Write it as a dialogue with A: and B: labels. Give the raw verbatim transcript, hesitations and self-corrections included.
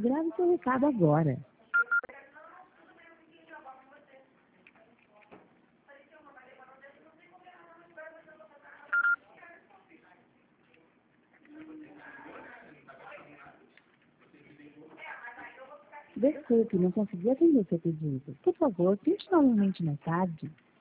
A: Grave seu recado agora. Desculpe, não consegui atender seu pedido. Por favor, tente novamente mais tarde.